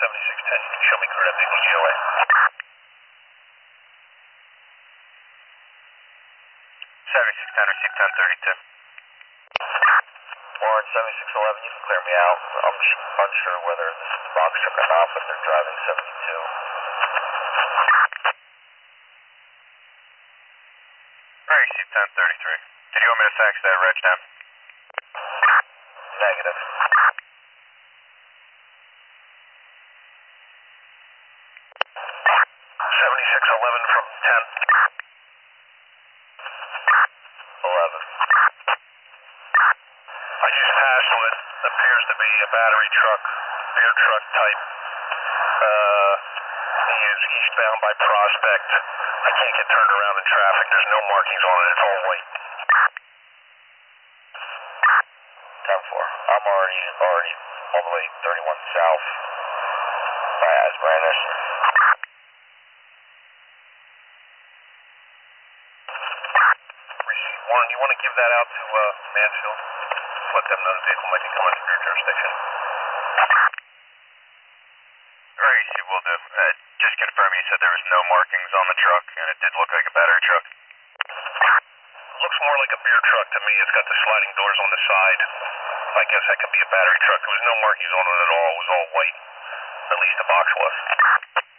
7610, you can show me correct Eagle GOA. Receive 1032. Warren 7611, you can clear me out. I'm unsure whether this is the box truck or not, but they're driving 72. Receive 1033. Did you want me to fax that reg down? Negative. 7611 from 10. 11. I just passed what appears to be a battery truck, beer truck type. He is eastbound by Prospect. I can't get turned around in traffic. There's no markings on it. It's all white. 10-4. I'm already all the way 31 south by Asbranis. Receive 1. You want to give that out to Mansfield? Let them know the vehicle might be coming from your jurisdiction. Receive will do. Just confirm you said there was no markings on the truck and it did look like a battery truck? Looks more like a beer truck to me. It's got the sliding doors on the side. I guess that could be a battery truck. There was no markings on it at all. It was all white. At least the box was.